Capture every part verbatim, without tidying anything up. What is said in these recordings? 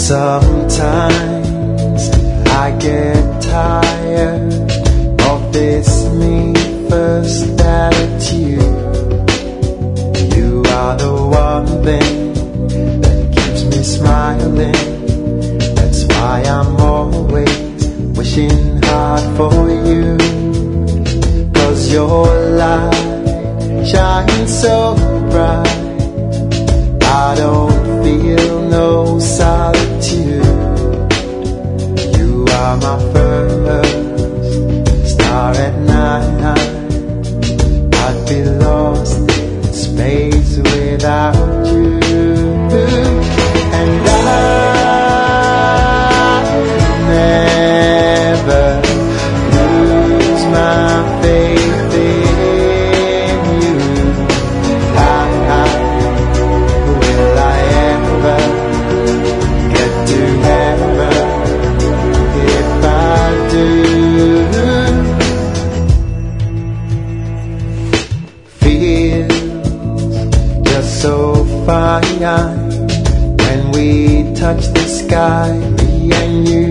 Sometimes I get tired of this me first attitude. You are the one thing that keeps me smiling. That's why I'm always wishing hard for you. Cause your light shines so bright, I don't feel no solitude. You are my first star at night. I'd be lost in space without you. And I never lose my faith in you. I, I will I ever get to heaven? If I do, feels just so fine when we touch the sky, me and you.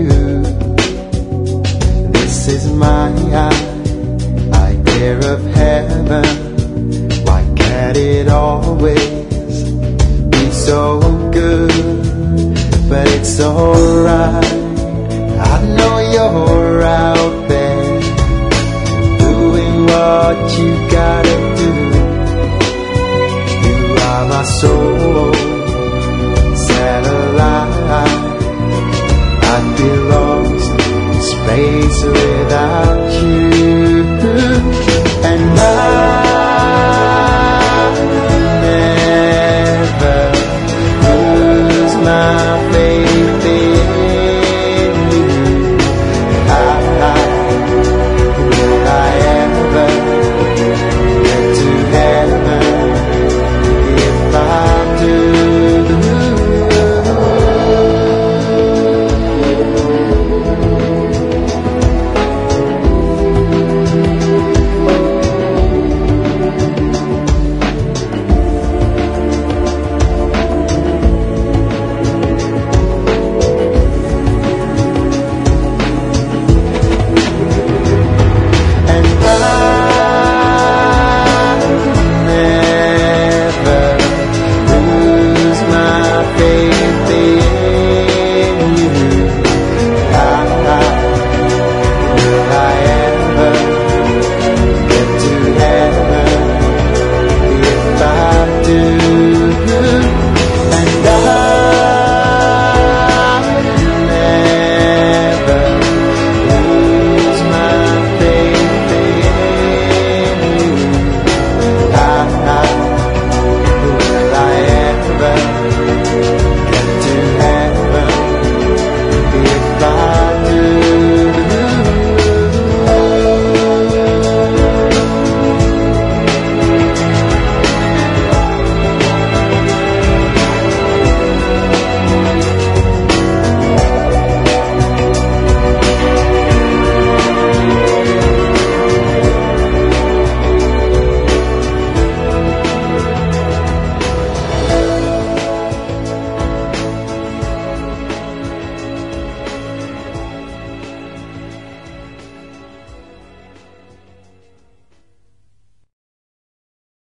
This is my idea of heaven. Why can't it always be so good? But it's alright, I know you're out there doing what you gotta do.